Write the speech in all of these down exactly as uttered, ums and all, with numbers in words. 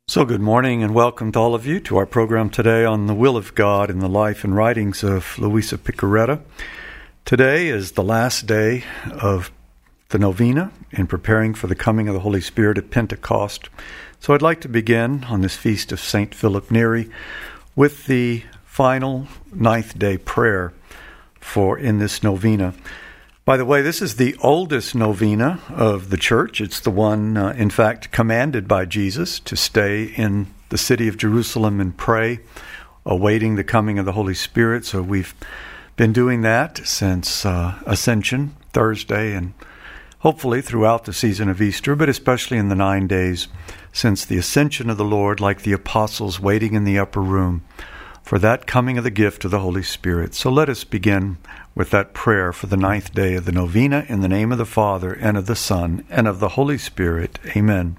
So good morning and welcome to all of you to our program today on the will of God in the life and writings of Luisa Piccarreta. Today is the last day of the novena in preparing for the coming of the Holy Spirit at Pentecost. So I'd like to begin on this feast of Saint Philip Neri with the final ninth day prayer for in this novena. By the way, this is the oldest novena of the church. It's the one, uh, in fact, commanded by Jesus to stay in the city of Jerusalem and pray, awaiting the coming of the Holy Spirit. So we've been doing that since uh, Ascension, Thursday, and hopefully throughout the season of Easter, but especially in the nine days since the Ascension of the Lord, like the apostles waiting in the upper room for that coming of the gift of the Holy Spirit. So let us begin with that prayer for the ninth day of the novena in the name of the Father, and of the Son, and of the Holy Spirit. Amen.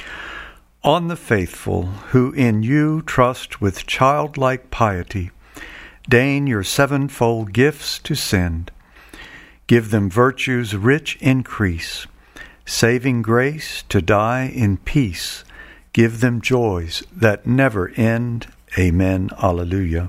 On the faithful who in you trust with childlike piety, deign your sevenfold gifts to send. Give them virtue's rich increase, saving grace to die in peace. Give them joys that never end. Amen. Alleluia.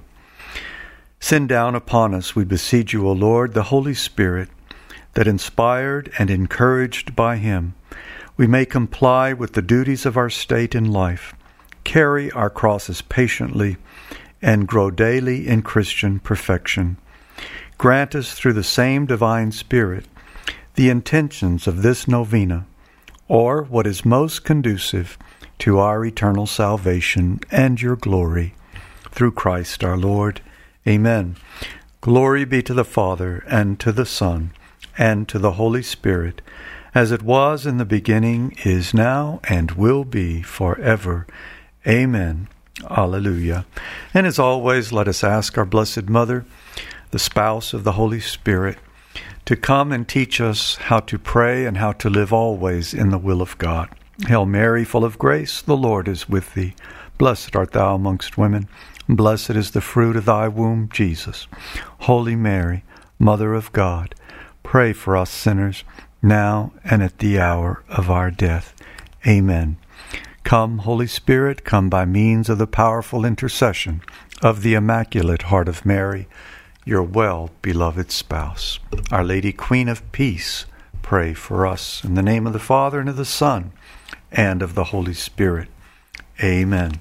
Send down upon us, we beseech you, O Lord, the Holy Spirit, that inspired and encouraged by him, we may comply with the duties of our state in life, carry our crosses patiently, and grow daily in Christian perfection. Grant us through the same divine Spirit the intentions of this novena, or what is most conducive to our eternal salvation and your glory, through Christ our Lord. Amen. Glory be to the Father, and to the Son, and to the Holy Spirit, as it was in the beginning, is now, and will be forever. Amen. Alleluia. And as always, let us ask our Blessed Mother, the spouse of the Holy Spirit, to come and teach us how to pray and how to live always in the will of God. Hail Mary, full of grace, the Lord is with thee. Blessed art thou amongst women, and blessed is the fruit of thy womb, Jesus. Holy Mary, Mother of God, pray for us sinners, now and at the hour of our death. Amen. Come, Holy Spirit, come by means of the powerful intercession of the Immaculate Heart of Mary, your well-beloved spouse. Our Lady, Queen of Peace, pray for us. In the name of the Father, and of the Son, and of the Holy Spirit. Amen.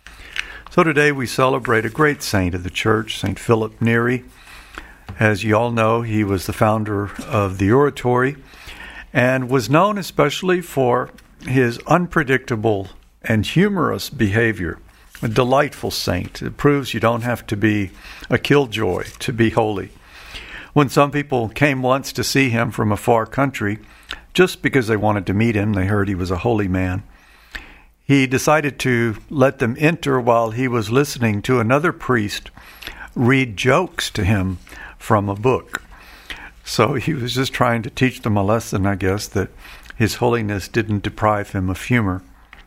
So today we celebrate a great saint of the church, Saint Philip Neri. As you all know, he was the founder of the Oratory and was known especially for his unpredictable and humorous behavior. A delightful saint. It proves you don't have to be a killjoy to be holy. When some people came once to see him from a far country, just because they wanted to meet him, they heard he was a holy man, he decided to let them enter while he was listening to another priest read jokes to him from a book. So he was just trying to teach them a lesson, I guess, that his holiness didn't deprive him of humor.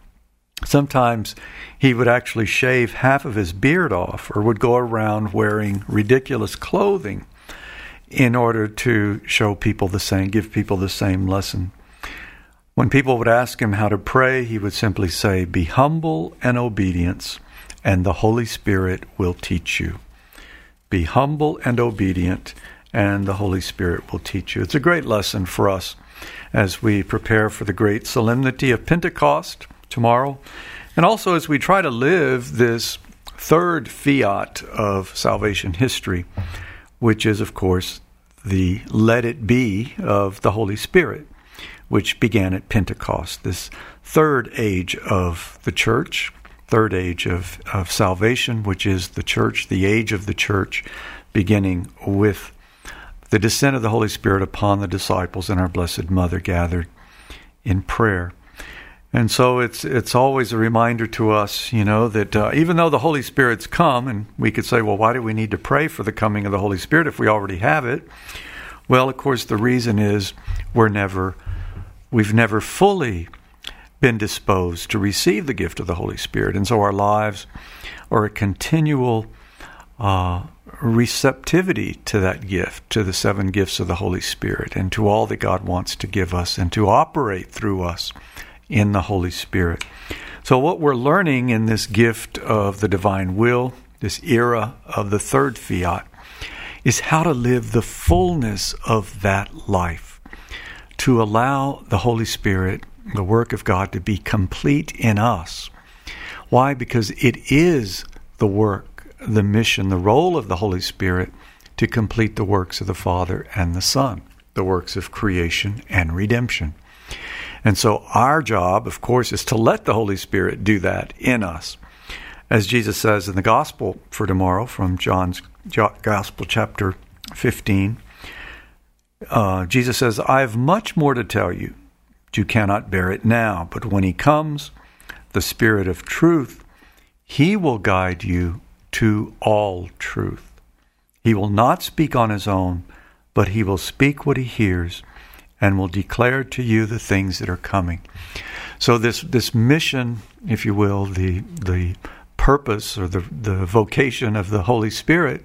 Sometimes he would actually shave half of his beard off, or would go around wearing ridiculous clothing in order to show people the same, give people the same lesson. When people would ask him how to pray, he would simply say, "Be humble and obedient, and the Holy Spirit will teach you." Be humble and obedient, and the Holy Spirit will teach you. It's a great lesson for us as we prepare for the great solemnity of Pentecost tomorrow, and also as we try to live this third fiat of salvation history, which is, of course, the let it be of the Holy Spirit, which began at Pentecost, this third age of the church, third age of, of salvation, which is the church, the age of the church, beginning with the descent of the Holy Spirit upon the disciples and our Blessed Mother gathered in prayer. And so it's it's always a reminder to us, you know, that uh, even though the Holy Spirit's come, and we could say, well, why do we need to pray for the coming of the Holy Spirit if we already have it? Well, of course, the reason is we're never, we've never fully been disposed to receive the gift of the Holy Spirit. And so our lives are a continual uh, receptivity to that gift, to the seven gifts of the Holy Spirit, and to all that God wants to give us and to operate through us in the Holy Spirit. So what we're learning in this gift of the divine will, this era of the third fiat, is how to live the fullness of that life, to allow the Holy Spirit, the work of God, to be complete in us. Why? Because it is the work, the mission, the role of the Holy Spirit to complete the works of the Father and the Son, the works of creation and redemption. And so our job, of course, is to let the Holy Spirit do that in us. As Jesus says in the Gospel for tomorrow from John's Gospel, chapter fifteen, uh, Jesus says, I have much more to tell you. You cannot bear it now, but when he comes, the Spirit of truth, he will guide you to all truth. He will not speak on his own, but he will speak what he hears and will declare to you the things that are coming. So this this mission, if you will, the the purpose or the, the vocation of the Holy Spirit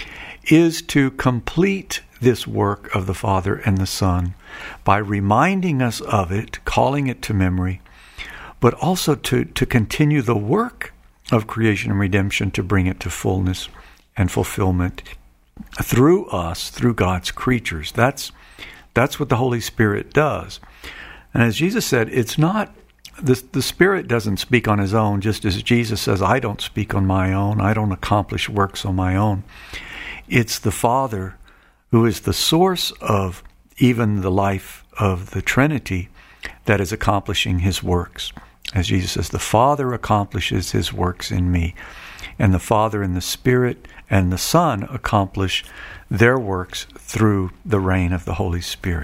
is to complete this work of the Father and the Son by reminding us of it, calling it to memory, but also to, to continue the work of creation and redemption to bring it to fullness and fulfillment through us, through God's creatures. That's that's what the Holy Spirit does. And as Jesus said, it's not, the, the Spirit doesn't speak on his own, just as Jesus says, I don't speak on my own, I don't accomplish works on my own. It's the Father who is the source of even the life of the Trinity that is accomplishing his works. As Jesus says, the Father accomplishes his works in me, and the Father and the Spirit and the Son accomplish their works through the reign of the Holy Spirit.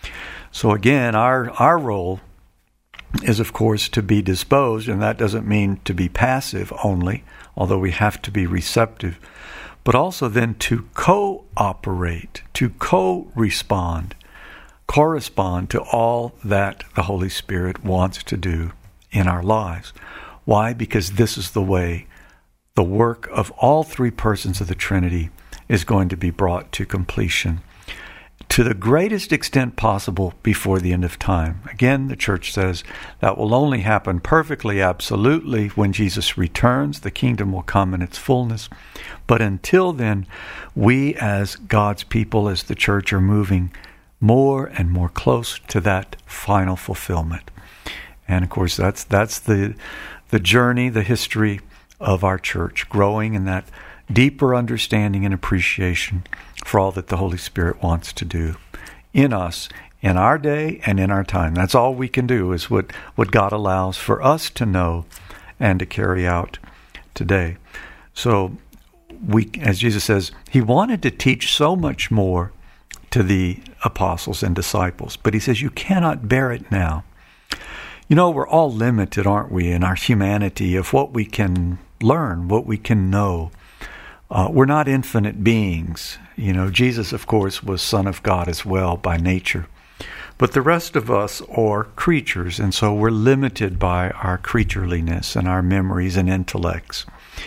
So again, our, our role is, of course, to be disposed, and that doesn't mean to be passive only, although we have to be receptive, but also then to cooperate, to co-respond, correspond to all that the Holy Spirit wants to do in our lives. Why? Because this is the way the work of all three persons of the Trinity is going to be brought to completion to the greatest extent possible before the end of time. Again, the Church says that will only happen perfectly, absolutely, when Jesus returns. The kingdom will come in its fullness. But until then, we as God's people, as the Church, are moving more and more close to that final fulfillment. And of course, that's that's the the journey, the history of our Church, growing in that deeper understanding and appreciation for all that the Holy Spirit wants to do in us, in our day and in our time. That's all we can do, is what, what God allows for us to know and to carry out today. So we, as Jesus says, he wanted to teach so much more to the apostles and disciples, but he says, you cannot bear it now. You know, we're all limited, aren't we, in our humanity of what we can learn, what we can know. Uh, we're not infinite beings. You know, Jesus, of course, was Son of God as well by nature. But the rest of us are creatures, and so we're limited by our creatureliness and our memories and intellects.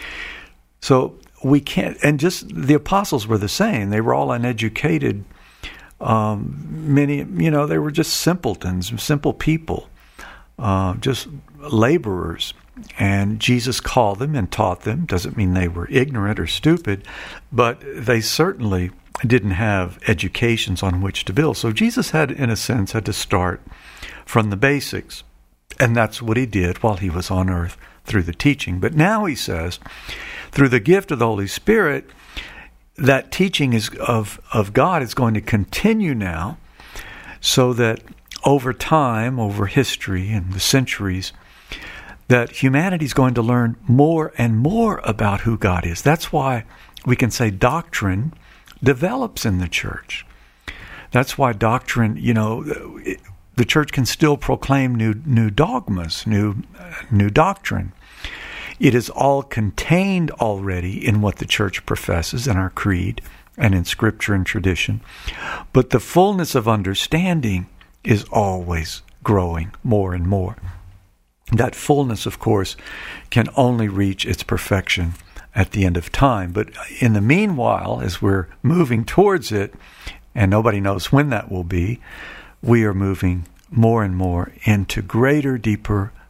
So we can't, and just the apostles were the same. They were all uneducated. Um, many, you know, they were just simpletons, simple people, uh, just laborers. And Jesus called them and taught them. Doesn't mean they were ignorant or stupid, but they certainly didn't have educations on which to build. So Jesus had, in a sense, had to start from the basics. And that's what he did while he was on earth through the teaching. But now he says, through the gift of the Holy Spirit, that teaching is of, of God is going to continue now, so that over time, over history and the centuries, that humanity is going to learn more and more about who God is. That's why we can say doctrine develops in the church. That's why doctrine, you know, the church can still proclaim new new dogmas, new new doctrine. It is all contained already in what the church professes, in our creed and in scripture and tradition. But the fullness of understanding is always growing more and more. That fullness, of course, can only reach its perfection at the end of time. But in the meanwhile, as we're moving towards it, and nobody knows when that will be, we are moving more and more into greater, deeper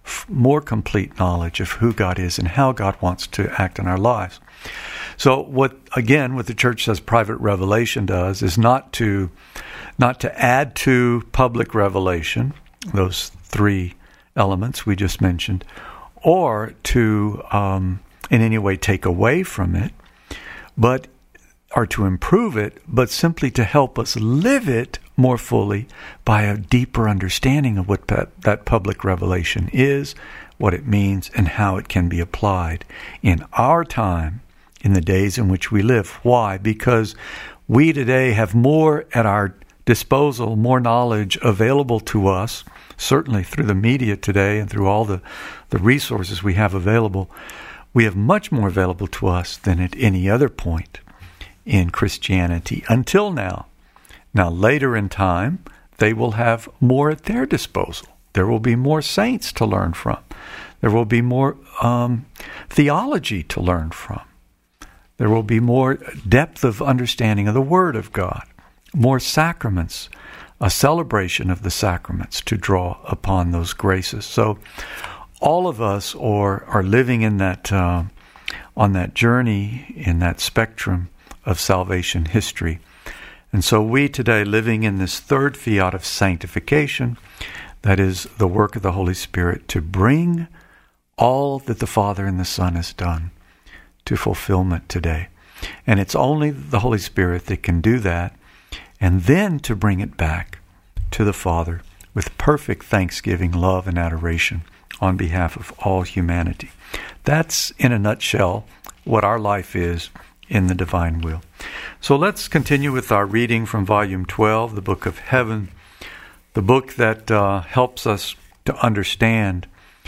f- more complete knowledge of who God is and how God wants to act in our lives. So what, again, what the church says private revelation does is not to not to add to public revelation, those three elements we just mentioned, or to um, in any way take away from it, but or to improve it, but simply to help us live it more fully by a deeper understanding of what that, that public revelation is, what it means, and how it can be applied in our time, in the days in which we live. Why? Because we today have more at our disposal, more knowledge available to us, certainly through the media today and through all the, the resources we have available. We have much more available to us than at any other point in Christianity until now. Now, later in time, they will have more at their disposal. There will be more saints to learn from. There will be more um, theology to learn from. There will be more depth of understanding of the Word of God, more sacraments, a celebration of the sacraments to draw upon those graces. So all of us are, are living in that uh, on that journey, in that spectrum of salvation history. And so we today, living in this third fiat of sanctification, that is the work of the Holy Spirit to bring all that the Father and the Son has done to fulfillment today. And it's only the Holy Spirit that can do that, and then to bring it back to the Father with perfect thanksgiving, love, and adoration on behalf of all humanity. That's, in a nutshell, what our life is in the divine will. So let's continue with our reading from Volume twelve, the Book of Heaven, the book that uh, helps us to understand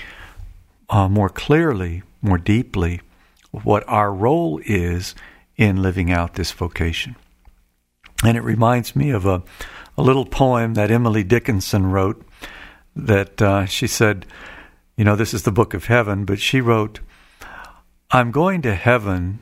uh, more clearly, more deeply, what our role is in living out this vocation. And it reminds me of a, a little poem that Emily Dickinson wrote that uh, she said, you know, this is the Book of Heaven, but she wrote, "I'm going to heaven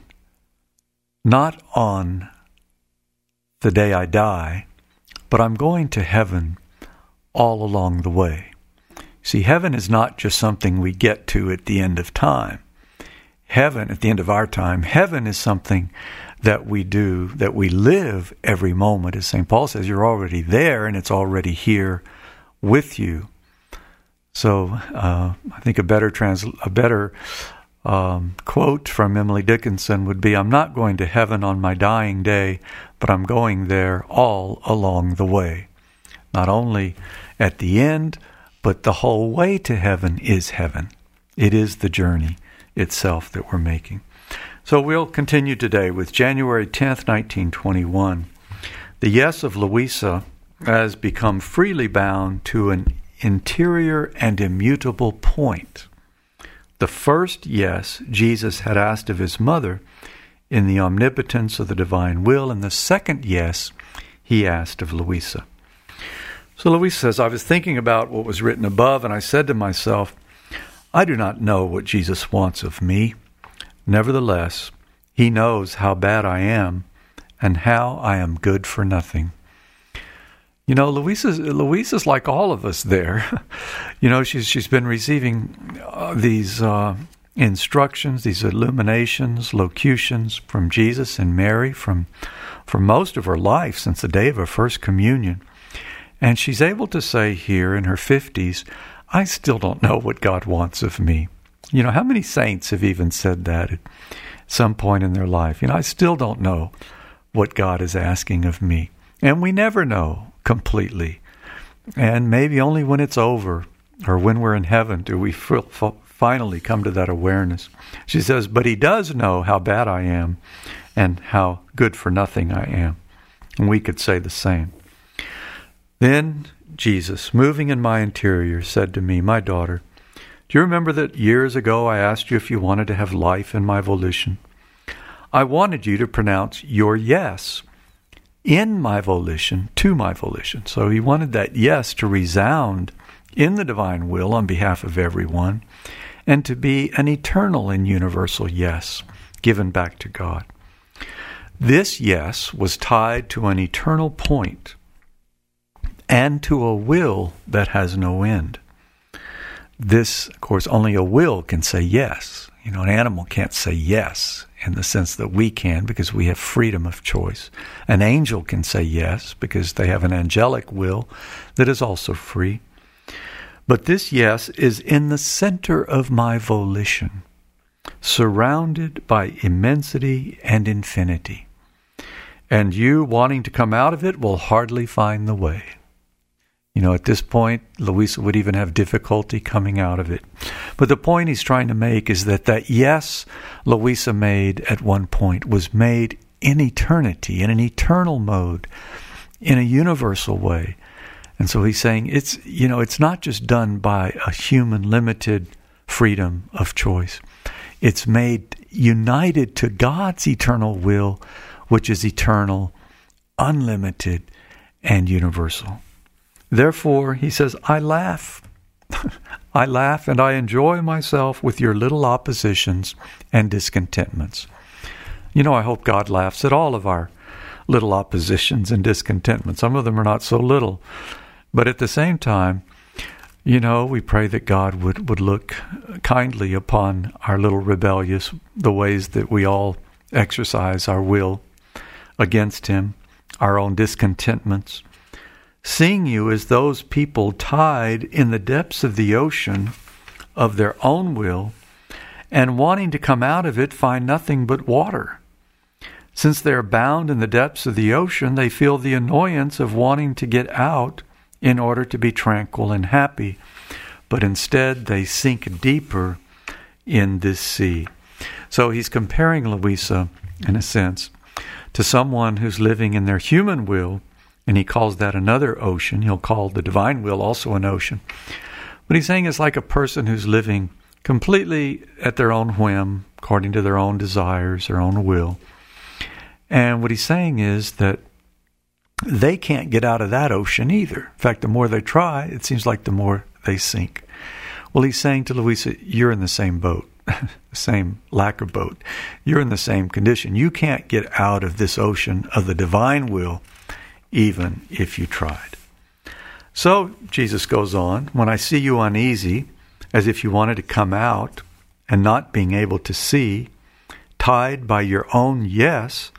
not on the day I die, but I'm going to heaven all along the way." See, heaven is not just something we get to at the end of time. Heaven, at the end of our time, heaven is something that we do, that we live every moment. As Saint Paul says, you're already there and it's already here with you. So uh, I think a better trans- a better um, quote from Emily Dickinson would be, "I'm not going to heaven on my dying day, but I'm going there all along the way." Not only at the end, but the whole way to heaven is heaven. It is the journey itself that we're making. So we'll continue today with January tenth, nineteen twenty-one. The yes of Louisa has become freely bound to an interior and immutable point. The first yes Jesus had asked of his mother in the omnipotence of the divine will, and the second yes he asked of Louisa. So Louisa says, "I was thinking about what was written above, and I said to myself, I do not know what Jesus wants of me. Nevertheless, he knows how bad I am and how I am good for nothing." You know, Louisa's, Louisa's like all of us there. You know, she's she's been receiving uh, these uh, instructions, these illuminations, locutions from Jesus and Mary from, for most of her life, since the day of her first communion. And she's able to say here in her fifties, I still don't know what God wants of me. You know, how many saints have even said that at some point in their life? You know, I still don't know what God is asking of me. And we never know completely. And maybe only when it's over or when we're in heaven do we f- f- finally come to that awareness. She says, but he does know how bad I am and how good for nothing I am. And we could say the same. Then Jesus, moving in my interior, said to me, "My daughter, do you remember that years ago I asked you if you wanted to have life in my volition? I wanted you to pronounce your yes in my volition to my volition." So he wanted that yes to resound in the divine will on behalf of everyone and to be an eternal and universal yes given back to God. This yes was tied to an eternal point and to a will that has no end. This, of course, only a will can say yes. You know, an animal can't say yes in the sense that we can because we have freedom of choice. An angel can say yes because they have an angelic will that is also free. But this yes is in the center of my volition, surrounded by immensity and infinity. And you wanting to come out of it will hardly find the way. You know, at this point, Louisa would even have difficulty coming out of it. But the point he's trying to make is that that yes Louisa made at one point was made in eternity, in an eternal mode, in a universal way. And so he's saying it's, you know, it's not just done by a human limited freedom of choice. It's made united to God's eternal will, which is eternal, unlimited, and universal. Therefore, he says, I laugh. I laugh and I enjoy myself with your little oppositions and discontentments. You know, I hope God laughs at all of our little oppositions and discontentments. Some of them are not so little. But at the same time, you know, we pray that God would, would look kindly upon our little rebellious, the ways that we all exercise our will against him, our own discontentments, seeing you as those people tied in the depths of the ocean of their own will and wanting to come out of it find nothing but water. Since they are bound in the depths of the ocean, they feel the annoyance of wanting to get out in order to be tranquil and happy, but instead they sink deeper in this sea. So he's comparing Louisa, in a sense, to someone who's living in their human will, and he calls that another ocean. He'll call the divine will also an ocean. But he's saying it's like a person who's living completely at their own whim, according to their own desires, their own will. And what he's saying is that they can't get out of that ocean either. In fact, the more they try, it seems like the more they sink. Well, he's saying to Louisa, you're in the same boat, the same lacquer boat. You're in the same condition. You can't get out of this ocean of the divine will, even if you tried. So, Jesus goes on, when I see you uneasy, as if you wanted to come out and not being able to see, tied by your own yes,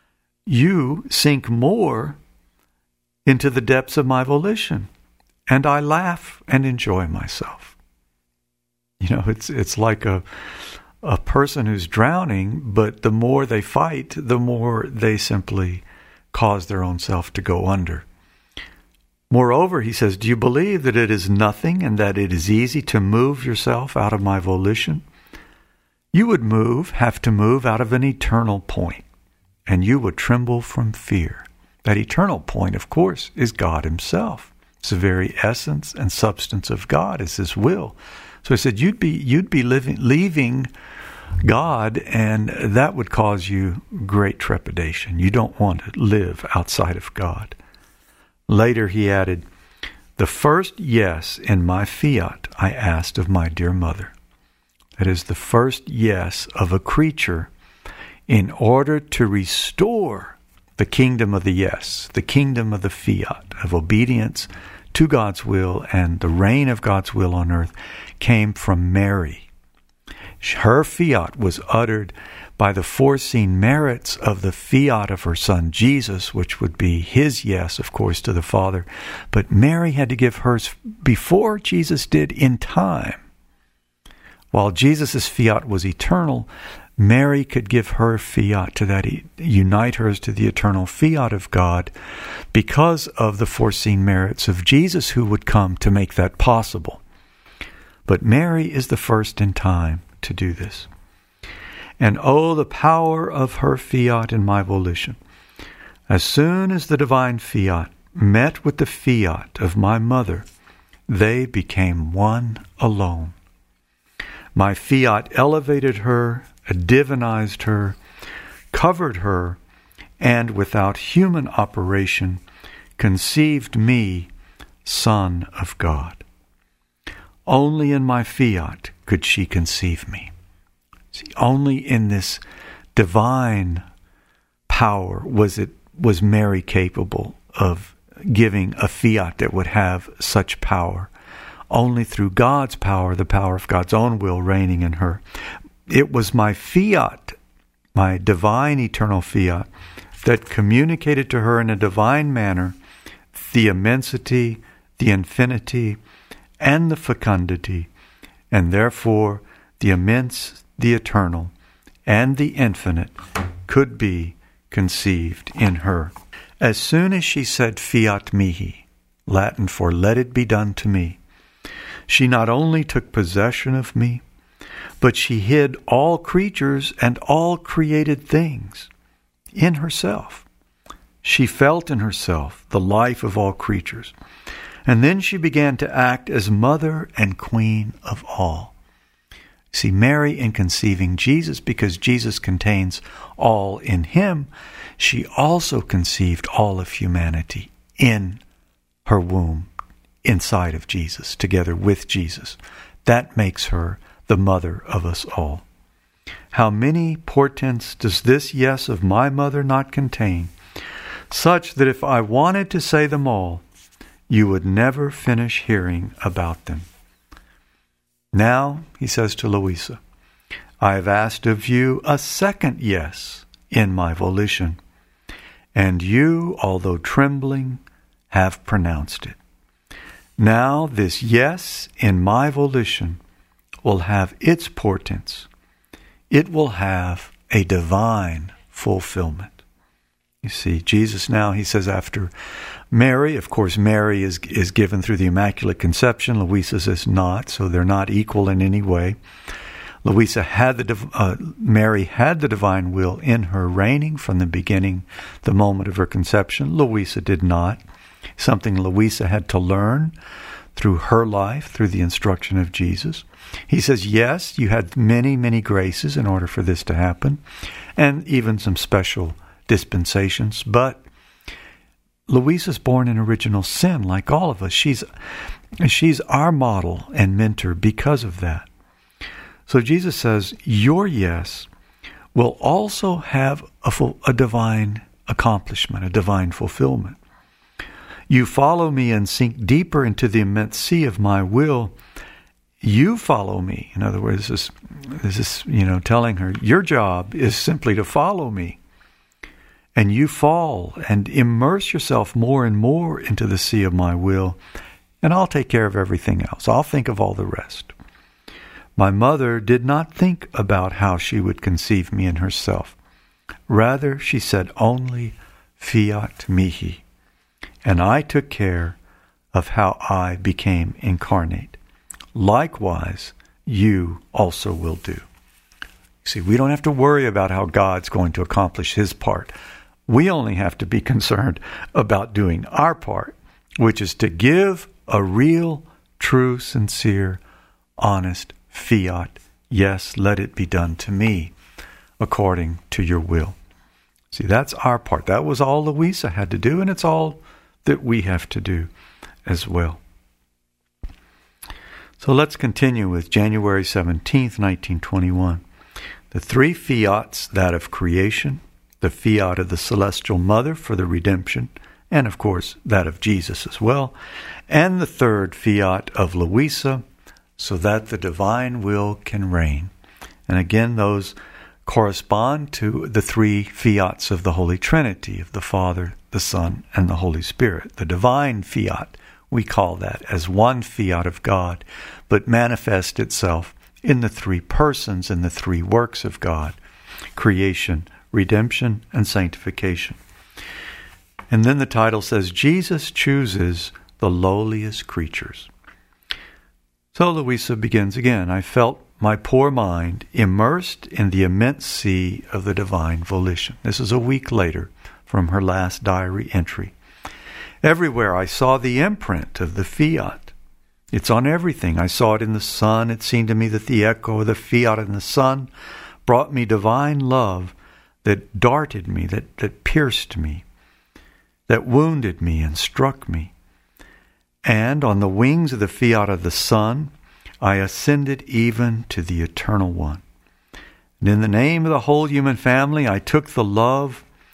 you sink more into the depths of my volition, and I laugh and enjoy myself. You know, it's it's like a a person who's drowning, but the more they fight, the more they simply cause their own self to go under. Moreover, he says, do you believe that it is nothing and that it is easy to move yourself out of my volition? You would move, have to move out of an eternal point, and you would tremble from fear. That eternal point, of course, is God himself. It's the very essence and substance of God, is his will. So he said, you'd be you'd be living leaving God, and that would cause you great trepidation. You don't want to live outside of God. Later he added, the first yes in my fiat I asked of my dear mother. That is the first yes of a creature in order to restore the kingdom of the yes, the kingdom of the fiat, of obedience to God's will and the reign of God's will on earth came from Mary. Her fiat was uttered by the foreseen merits of the fiat of her son Jesus, which would be his yes, of course, to the Father. But Mary had to give hers before Jesus did in time. While Jesus' fiat was eternal, Mary could give her fiat to that, unite hers to the eternal fiat of God because of the foreseen merits of Jesus who would come to make that possible. But Mary is the first in time to do this. And oh, the power of her fiat in my volition. As soon as the divine fiat met with the fiat of my mother, they became one alone. My fiat elevated her, divinized her, covered her, and without human operation, conceived me, Son of God. Only in my fiat could she conceive me. See, only in this divine power was it was Mary capable of giving a fiat that would have such power. only through God's power, the power of God's own will reigning in her. It was my fiat, my divine eternal fiat, that communicated to her in a divine manner the immensity, the infinity, and the fecundity, and therefore the immense, the eternal, and the infinite could be conceived in her. As soon as she said fiat mihi, Latin for let it be done to me, she not only took possession of me, but she hid all creatures and all created things in herself. She felt in herself the life of all creatures. And then she began to act as mother and queen of all. See, Mary, in conceiving Jesus, because Jesus contains all in him, she also conceived all of humanity in her womb, inside of Jesus, together with Jesus. That makes her the mother of us all. How many portents does this yes of my mother not contain, such that if I wanted to say them all, you would never finish hearing about them. Now, he says to Louisa, I have asked of you a second yes in my volition, and you, although trembling, have pronounced it. Now this yes in my volition will have its portents. It will have a divine fulfillment. You see, Jesus now, he says after Mary, of course, Mary is is given through the Immaculate Conception. Louisa's is not, so they're not equal in any way. Louisa had the uh, Mary had the divine will in her reigning from the beginning, the moment of her conception. Louisa did not. Something Louisa had to learn through her life, through the instruction of Jesus. He says, yes, you had many, many graces in order for this to happen, and even some special dispensations, but Louisa's born in original sin, like all of us. She's she's our model and mentor because of that. So Jesus says, your yes will also have a, full, a divine accomplishment, a divine fulfillment. You follow me and sink deeper into the immense sea of my will. You follow me. In other words, this, this is, you know, telling her, your job is simply to follow me. And you fall and immerse yourself more and more into the sea of my will, and I'll take care of everything else. I'll think of all the rest. My mother did not think about how she would conceive me in herself. Rather, she said only, fiat mihi. And I took care of how I became incarnate. Likewise, you also will do. See, we don't have to worry about how God's going to accomplish his part. We only have to be concerned about doing our part, which is to give a real, true, sincere, honest fiat, yes, let it be done to me according to your will. See, that's our part. That was all Louisa had to do, and it's all that we have to do as well. So let's continue with January seventeenth, nineteen twenty-one. The three fiats, that of creation, the fiat of the Celestial Mother for the redemption, and of course that of Jesus as well, and the third fiat of Louisa, so that the divine will can reign. And again, those correspond to the three fiats of the Holy Trinity, of the Father, the Son, and the Holy Spirit. The divine fiat, we call that as one fiat of God, but manifests itself in the three persons, in the three works of God, creation, redemption, and sanctification. And then the title says, Jesus chooses the lowliest creatures. So Louisa begins again. I felt my poor mind immersed in the immense sea of the divine volition. This is a week later from her last diary entry. Everywhere I saw the imprint of the fiat. It's on everything. I saw it in the sun. It seemed to me that the echo of the fiat in the sun brought me divine love that darted me, that, that pierced me, that wounded me and struck me. And on the wings of the fiat of the Son, I ascended even to the Eternal One. And in the name of the whole human family, I took the love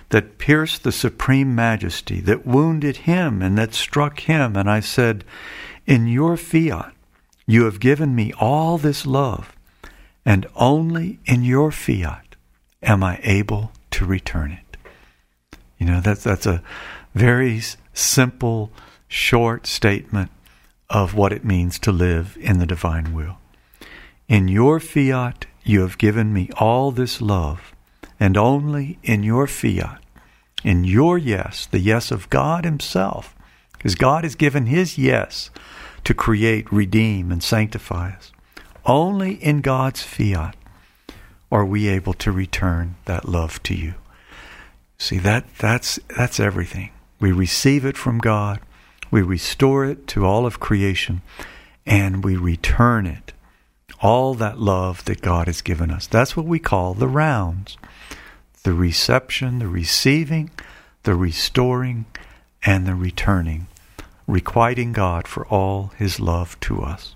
that pierced the supreme majesty, that wounded him and that struck him. And I said, in your fiat, you have given me all this love, and only in your fiat am I able to return it. You know, that's, that's a very simple, short statement of what it means to live in the divine will. In your fiat, you have given me all this love, and only in your fiat, in your yes, the yes of God himself, because God has given his yes to create, redeem, and sanctify us. Only in God's fiat are we able to return that love to you. See, that that's that's everything. We receive it from God, we restore it to all of creation, and we return it, all that love that God has given us. That's what we call the rounds. The reception, the receiving, the restoring, and the returning, requiting God for all his love to us.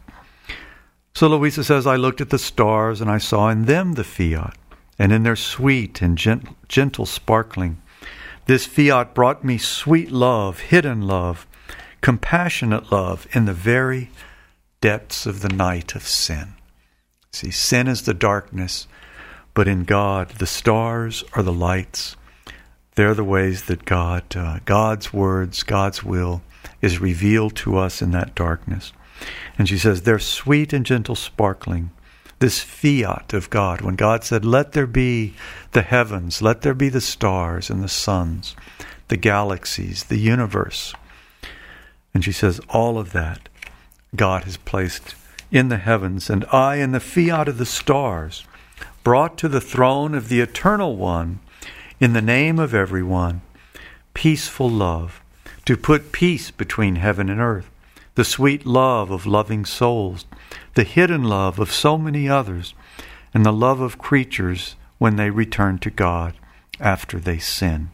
So Louisa says, I looked at the stars, and I saw in them the fiat, and in their sweet and gentle, gentle sparkling. This fiat brought me sweet love, hidden love, compassionate love in the very depths of the night of sin. See, sin is the darkness, but in God, the stars are the lights. They're the ways that God, uh, God's words, God's will is revealed to us in that darkness. And she says, they're sweet and gentle sparkling. This fiat of God, when God said, let there be the heavens, let there be the stars and the suns, the galaxies, the universe. And she says, all of that God has placed in the heavens, and I in the fiat of the stars, brought to the throne of the Eternal One, in the name of everyone, peaceful love, to put peace between heaven and earth, the sweet love of loving souls, the hidden love of so many others, and the love of creatures when they return to God after they sin.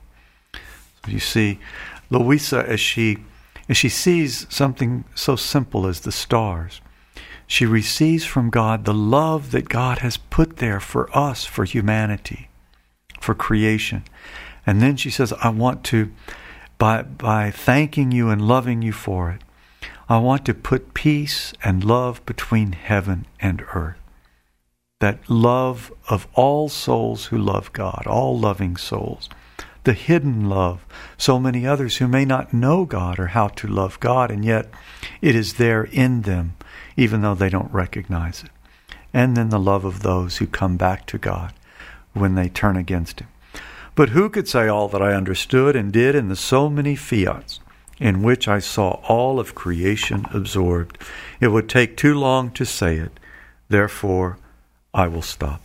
You see, Louisa, as she, as she sees something so simple as the stars, she receives from God the love that God has put there for us, for humanity, for creation. And then she says, I want to, by, by thanking you and loving you for it, I want to put peace and love between heaven and earth. That love of all souls who love God, all loving souls. The hidden love, so many others who may not know God or how to love God, and yet it is there in them, even though they don't recognize it. And then the love of those who come back to God when they turn against him. But who could say all that I understood and did in the so many fiats, in which I saw all of creation absorbed? It would take too long to say it. Therefore, I will stop.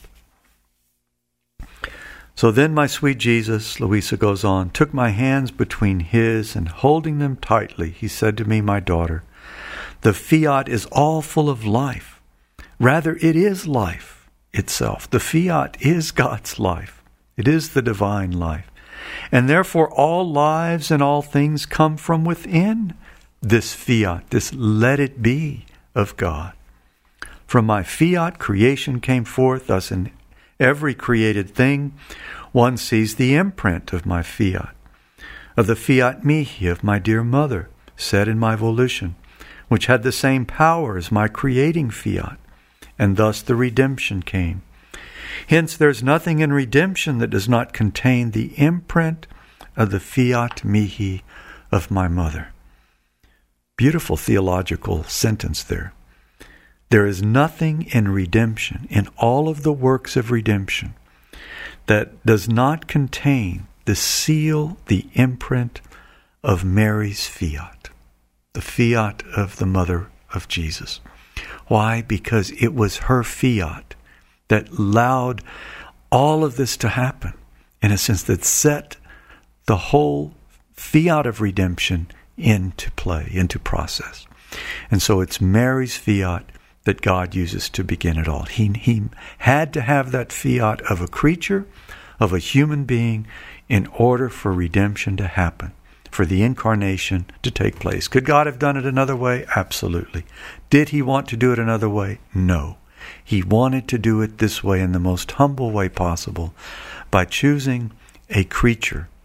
So then my sweet Jesus, Louisa goes on, took my hands between his, and holding them tightly, he said to me, my daughter, the fiat is all full of life. Rather, it is life itself. The fiat is God's life. It is the divine life. And therefore all lives and all things come from within this fiat, this let it be of God. From my fiat, creation came forth, thus in every created thing, one sees the imprint of my fiat, of the fiat mihi of my dear mother, set in my volition, which had the same power as my creating fiat, and thus the redemption came. Hence there's nothing in redemption that does not contain the imprint of the fiat mihi of my mother. Beautiful theological sentence there. There is nothing in redemption, in all of the works of redemption, that does not contain the seal, the imprint of Mary's fiat, the fiat of the mother of Jesus. Why? Because it was her fiat that allowed all of this to happen, in a sense that set the whole fiat of redemption into play, into process. And so it's Mary's fiat that God uses to begin it all. He, he had to have that fiat of a creature, of a human being, in order for redemption to happen, for the incarnation to take place. Could God have done it another way? Absolutely. Did he want to do it another way? No. He wanted to do it this way, in the most humble way possible, by choosing a creature,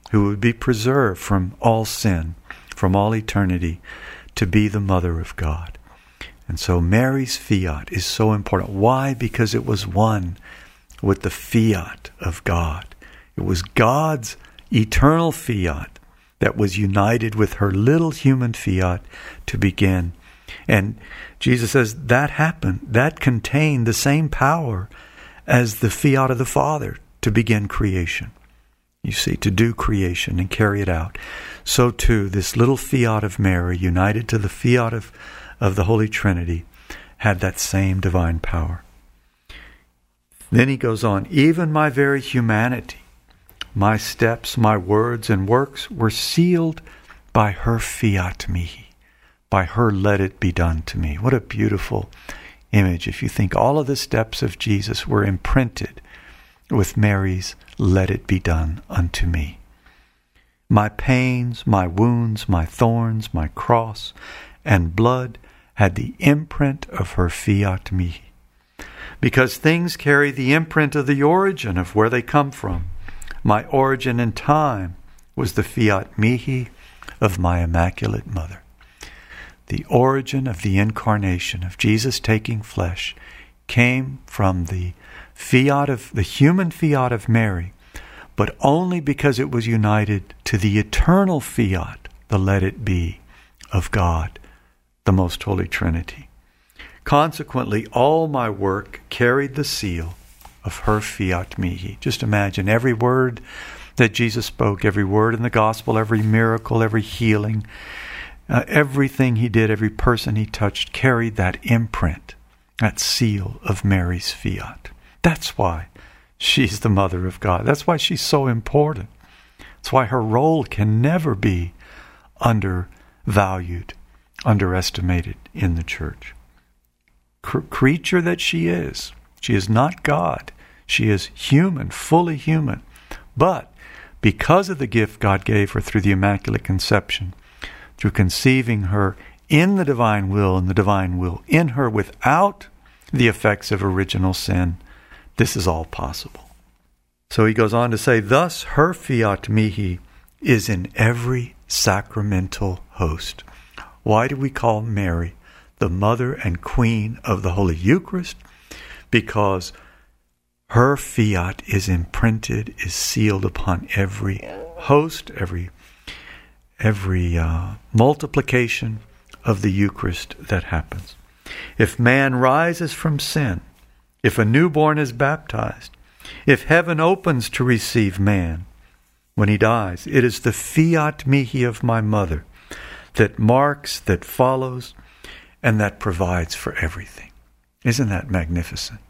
who would be preserved from all sin, from all eternity, to be the mother of God. And so Mary's fiat is so important. Why? Because it was one with the fiat of God. It was God's eternal fiat that was united with her little human fiat to begin. And Jesus says that happened. That contained the same power as the fiat of the Father to begin creation. You see, to do creation and carry it out. So too, this little fiat of Mary, united to the fiat of, of the Holy Trinity, had that same divine power. Then he goes on, even my very humanity, my steps, my words and works were sealed by her fiat mihi, by her let it be done to me. What a beautiful image. If you think all of the steps of Jesus were imprinted with Mary's let it be done unto me. My pains, my wounds, my thorns, my cross, and blood had the imprint of her fiat mihi. Because things carry the imprint of the origin of where they come from. My origin in time was the fiat mihi of my Immaculate Mother. The origin of the incarnation, of Jesus taking flesh, came from the fiat of the human fiat of Mary, but only because it was united to the eternal fiat, the let it be, of God, the Most Holy Trinity. Consequently, all my work carried the seal of her fiat mihi. Just imagine every word that Jesus spoke, every word in the gospel, every miracle, every healing, uh, everything he did, every person he touched carried that imprint, that seal of Mary's fiat. That's why she's the Mother of God. That's why she's so important. That's why her role can never be undervalued, underestimated in the church. C- creature that she is, she is not God. She is human, fully human. But because of the gift God gave her through the Immaculate Conception, through conceiving her in the divine will and the divine will in her without the effects of original sin, this is all possible. So he goes on to say, thus her fiat mihi is in every sacramental host. Why do we call Mary the Mother and Queen of the Holy Eucharist? Because her fiat is imprinted, is sealed upon every host, every every uh, multiplication of the Eucharist that happens. If man rises from sin, if a newborn is baptized, if heaven opens to receive man when he dies, it is the fiat mihi of my mother that marks, that follows, and that provides for everything. Isn't that magnificent?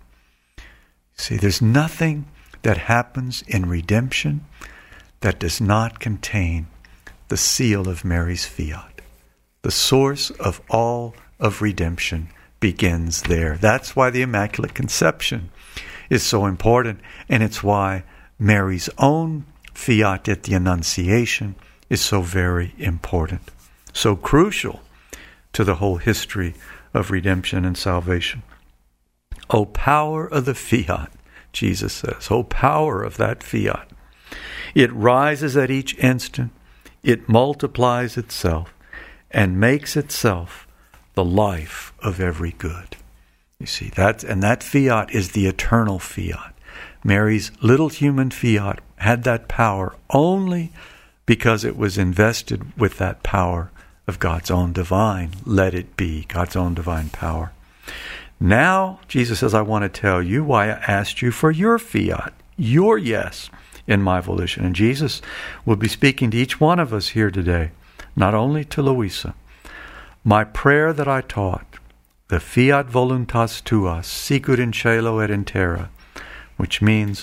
See, there's nothing that happens in redemption that does not contain the seal of Mary's fiat. The source of all of redemption begins there. That's why the Immaculate Conception is so important, and it's why Mary's own fiat at the Annunciation is so very important, so crucial to the whole history of redemption and salvation. O power of the fiat, Jesus says, O power of that fiat. It rises at each instant, it multiplies itself, and makes itself the life of every good. You see, that, and that fiat is the eternal fiat. Mary's little human fiat had that power only because it was invested with that power of God's own divine, let it be, God's own divine power. Now, Jesus says, I want to tell you why I asked you for your fiat, your yes in my volition. And Jesus will be speaking to each one of us here today, not only to Louisa. My prayer that I taught, the fiat voluntas tua, sicut in cielo et in terra, which means,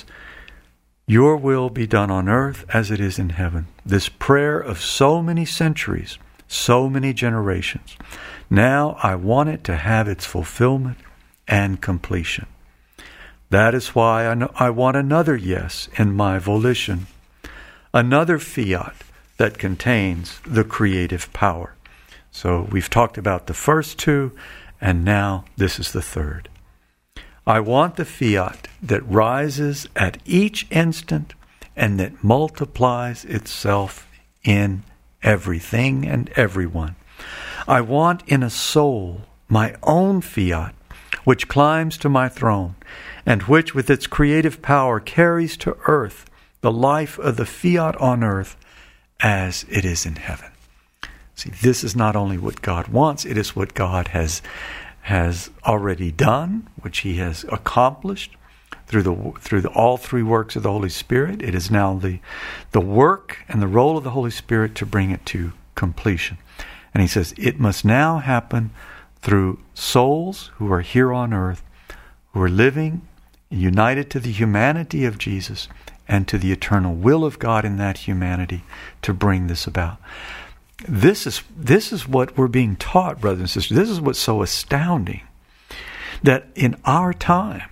your will be done on earth as it is in heaven. This prayer of so many centuries, so many generations. Now I want it to have its fulfillment and completion. That is why I, know, I want another yes in my volition, another fiat that contains the creative power. So we've talked about the first two, and now this is the third. I want the fiat that rises at each instant and that multiplies itself in everything and everyone. I want in a soul my own fiat, which climbs to my throne, and which with its creative power carries to earth the life of the fiat on earth as it is in heaven. See, this is not only what God wants, it is what God has has already done, which he has accomplished through the through the, all three works of the Holy Spirit. It is now the the work and the role of the Holy Spirit to bring it to completion. And he says it must now happen through souls who are here on earth, who are living united to the humanity of Jesus and to the eternal will of God in that humanity to bring this about. This is this is what we're being taught, brothers and sisters. This is what's so astounding, that in our time,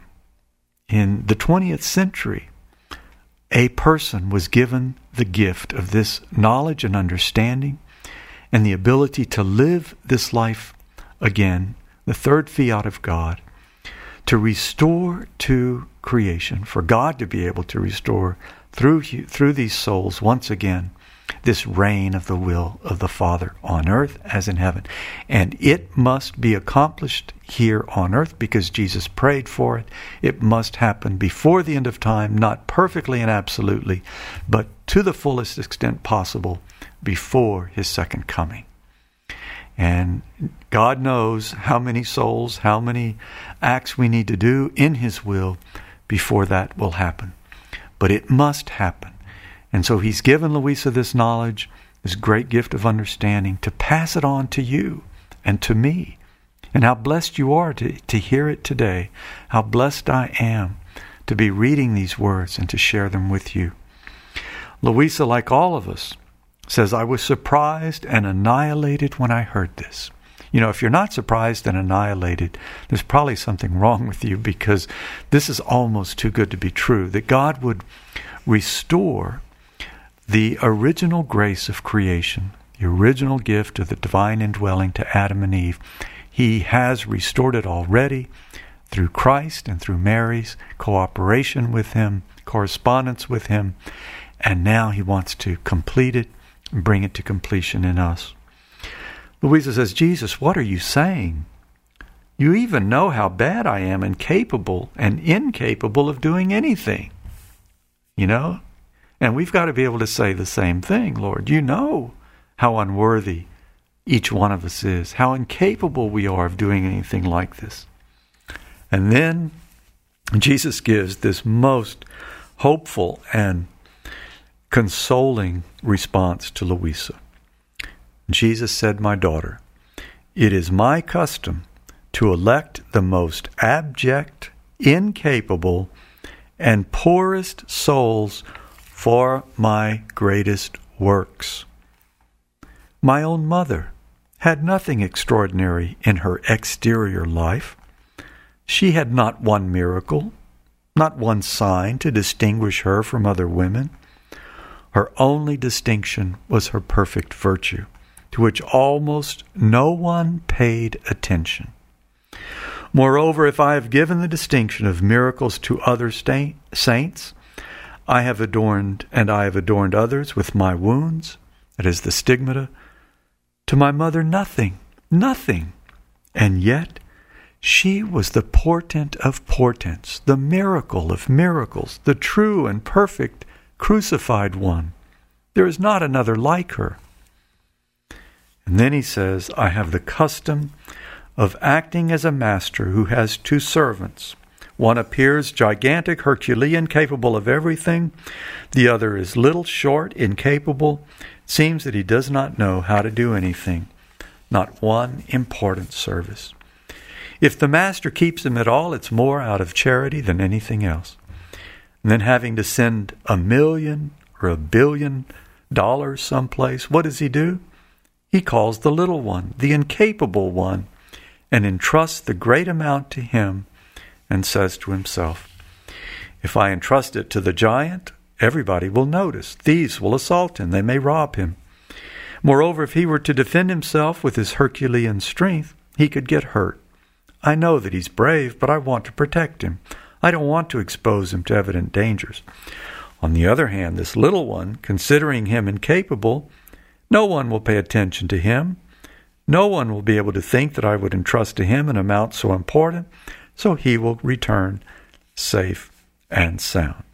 in the twentieth century, a person was given the gift of this knowledge and understanding and the ability to live this life again, the third fiat of God, to restore to creation, for God to be able to restore through through these souls once again this reign of the will of the Father on earth as in heaven. And it must be accomplished here on earth because Jesus prayed for it. It must happen before the end of time, not perfectly and absolutely, but to the fullest extent possible before his second coming. And God knows how many souls, how many acts we need to do in his will before that will happen. But it must happen. And so he's given Louisa this knowledge, this great gift of understanding, to pass it on to you and to me. And how blessed you are to, to hear it today. How blessed I am to be reading these words and to share them with you. Louisa, like all of us, says, I was surprised and annihilated when I heard this. You know, if you're not surprised and annihilated, there's probably something wrong with you, because this is almost too good to be true, that God would restore the original grace of creation, the original gift of the divine indwelling to Adam and Eve. He has restored it already through Christ and through Mary's cooperation with him, correspondence with him, and now he wants to complete it and bring it to completion in us. Louisa says, Jesus, what are you saying? You even know how bad I am and capable and incapable of doing anything. You know? And we've got to be able to say the same thing, Lord. You know how unworthy each one of us is, how incapable we are of doing anything like this. And then Jesus gives this most hopeful and consoling response to Louisa. Jesus said, my daughter, it is my custom to elect the most abject, incapable, and poorest souls for my greatest works. My own mother had nothing extraordinary in her exterior life. She had not one miracle, not one sign to distinguish her from other women. Her only distinction was her perfect virtue, to which almost no one paid attention. Moreover, if I have given the distinction of miracles to other sta- saints, I have adorned, and I have adorned others with my wounds, that is the stigmata. To my mother, nothing, nothing. And yet, she was the portent of portents, the miracle of miracles, the true and perfect crucified one. There is not another like her. And then he says, I have the custom of acting as a master who has two servants. One appears gigantic, Herculean, capable of everything. The other is little, short, incapable. It seems that he does not know how to do anything, not one important service. If the master keeps him at all, it's more out of charity than anything else. And then having to send a million or a billion dollars someplace, what does he do? He calls the little one, the incapable one, and entrusts the great amount to him, and says to himself, if I entrust it to the giant, everybody will notice. Thieves will assault him. They may rob him. Moreover, if he were to defend himself with his Herculean strength, he could get hurt. I know that he's brave, but I want to protect him. I don't want to expose him to evident dangers. On the other hand, this little one, considering him incapable, no one will pay attention to him. No one will be able to think that I would entrust to him an amount so important, so he will return safe and sound.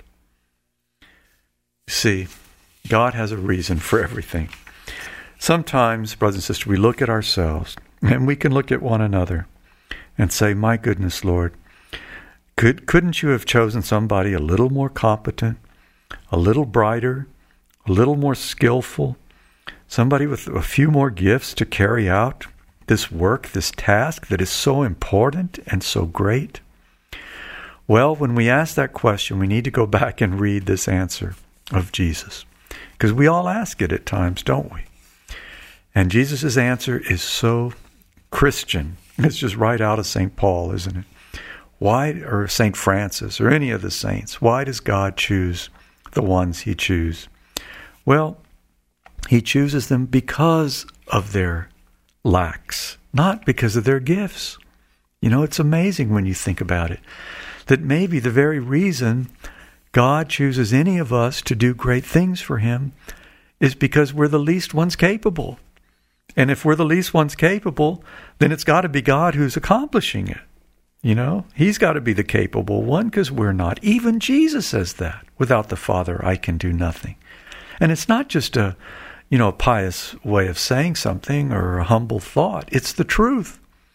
You see, God has a reason for everything. Sometimes, brothers and sisters, we look at ourselves, and we can look at one another and say, my goodness, Lord, could, couldn't you have chosen somebody a little more competent, a little brighter, a little more skillful, somebody with a few more gifts to carry out this work, this task that is so important and so great? Well, when we ask that question, we need to go back and read this answer of Jesus, because we all ask it at times, don't we? And Jesus' answer is so Christian. It's just right out of Saint Paul, isn't it? Why, or Saint Francis, or any of the saints, why does God choose the ones he chooses? Well, he chooses them because of their lacks, not because of their gifts. You know, it's amazing when you think about it, that maybe the very reason God chooses any of us to do great things for him is because we're the least ones capable. And if we're the least ones capable, then it's got to be God who's accomplishing it. You know, he's got to be the capable one, because we're not. Even Jesus says that. Without the Father, I can do nothing. And it's not just a, you know, a pious way of saying something or a humble thought. It's the truth.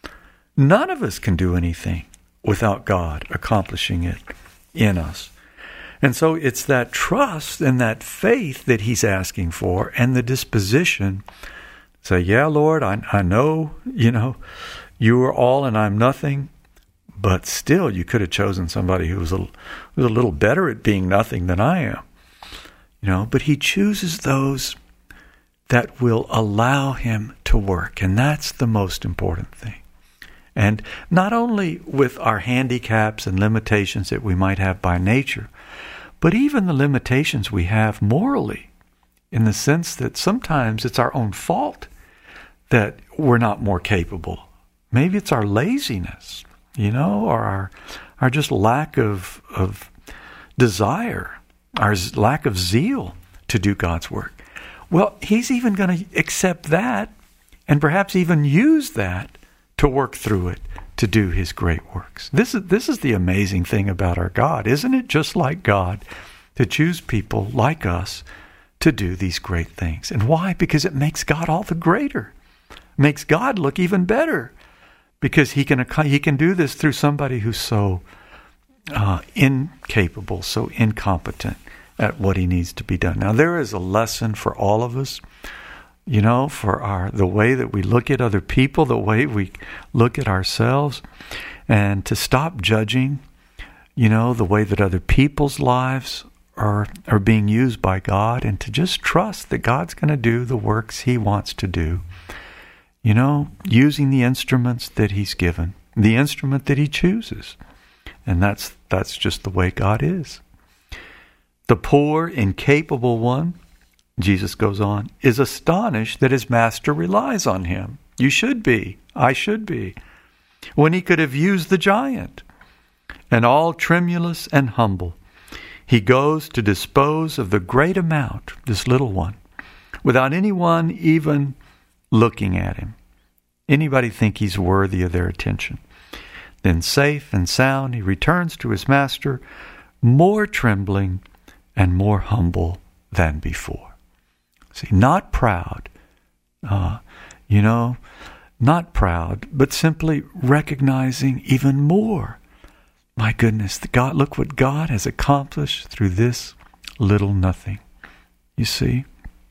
None of us can do anything without God accomplishing it in us. And so it's that trust and that faith that he's asking for, and the disposition. Say, yeah, Lord, I, I know, you know, you are all and I'm nothing, but still you could have chosen somebody who was a, who was a little better at being nothing than I am. You know, but he chooses those that will allow him to work, and that's the most important thing. And not only with our handicaps and limitations that we might have by nature, but even the limitations we have morally, in the sense that sometimes it's our own fault that we're not more capable. Maybe it's our laziness, you know, or our our just lack of of desire, our lack of zeal to do God's work. Well, he's even going to accept that, and perhaps even use that to work through it to do his great works. This is this is the amazing thing about our God. Isn't it just like God to choose people like us to do these great things? And why? Because it makes God all the greater. Makes God look even better, because he can he can do this through somebody who's so uh, incapable, so incompetent at what he needs to be done. Now, there is a lesson for all of us, you know, for our the way that we look at other people, the way we look at ourselves, and to stop judging, you know, the way that other people's lives are are being used by God, and to just trust that God's going to do the works he wants to do. You know, using the instruments that he's given, the instrument that he chooses. And that's that's just the way God is. The poor, incapable one, Jesus goes on, is astonished that his master relies on him. You should be. I should be. When he could have used the giant. And all tremulous and humble, he goes to dispose of the great amount, this little one, without anyone even looking at him. Anybody think he's worthy of their attention? Then safe and sound, he returns to his master, more trembling and more humble than before. See, not proud, uh, you know, not proud, but simply recognizing even more. My goodness, the God, look what God has accomplished through this little nothing. You see?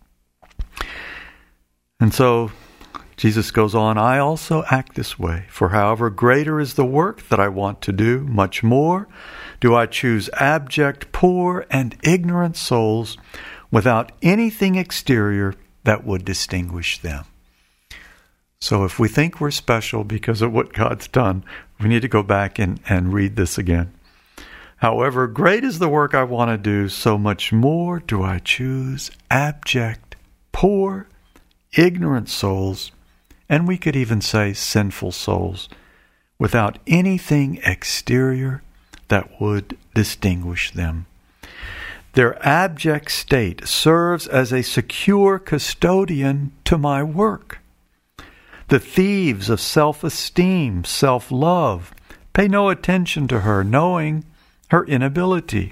And so Jesus goes on, I also act this way, for however greater is the work that I want to do, much more do I choose abject, poor, and ignorant souls without anything exterior that would distinguish them. So if we think we're special because of what God's done, we need to go back and, and read this again. However great is the work I want to do, so much more do I choose abject, poor, ignorant souls, and we could even say sinful souls, without anything exterior that would distinguish them. Their abject state serves as a secure custodian to my work. The thieves of self-esteem, self-love, pay no attention to her, knowing her inability.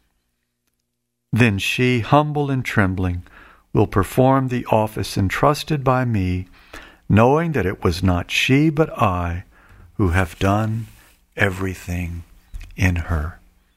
Then she, humble and trembling, will perform the office entrusted by me, knowing that it was not she but I who have done everything in her.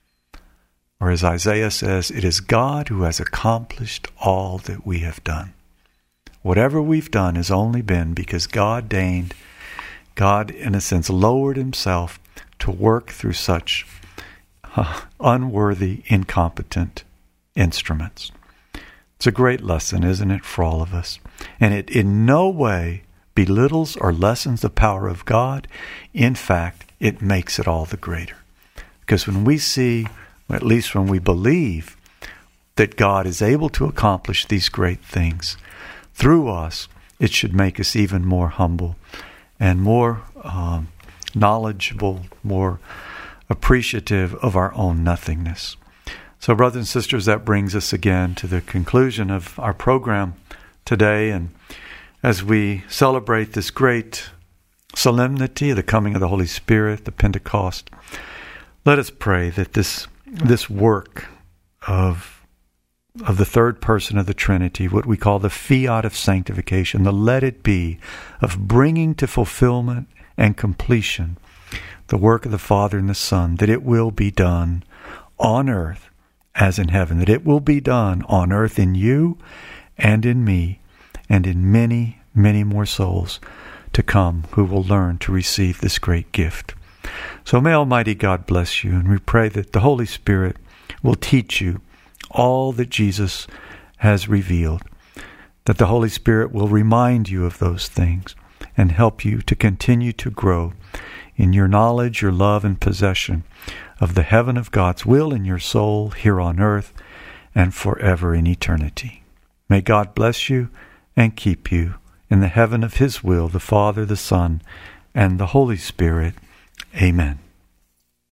Or as Isaiah says, it is God who has accomplished all that we have done. Whatever we've done has only been because God deigned, God in a sense lowered himself to work through such uh, unworthy, incompetent instruments. It's a great lesson, isn't it, for all of us? And it in no way belittles or lessens the power of God. In fact, it makes it all the greater. Because when we see, at least when we believe, that God is able to accomplish these great things through us, it should make us even more humble and more um, knowledgeable, more appreciative of our own nothingness. So, brothers and sisters, that brings us again to the conclusion of our program today. And as we celebrate this great solemnity of the coming of the Holy Spirit, the Pentecost, let us pray that this this work of of the third person of the Trinity, what we call the fiat of sanctification, the let it be of bringing to fulfillment and completion the work of the Father and the Son, that it will be done on earth as in heaven, that it will be done on earth in you and in me and in many, many more souls to come who will learn to receive this great gift. So may Almighty God bless you, and we pray that the Holy Spirit will teach you all that Jesus has revealed, that the Holy Spirit will remind you of those things and help you to continue to grow in your knowledge, your love, and possession of the heaven of God's will in your soul here on earth and forever in eternity. May God bless you and keep you in the heaven of His will, the Father, the Son, and the Holy Spirit. Amen.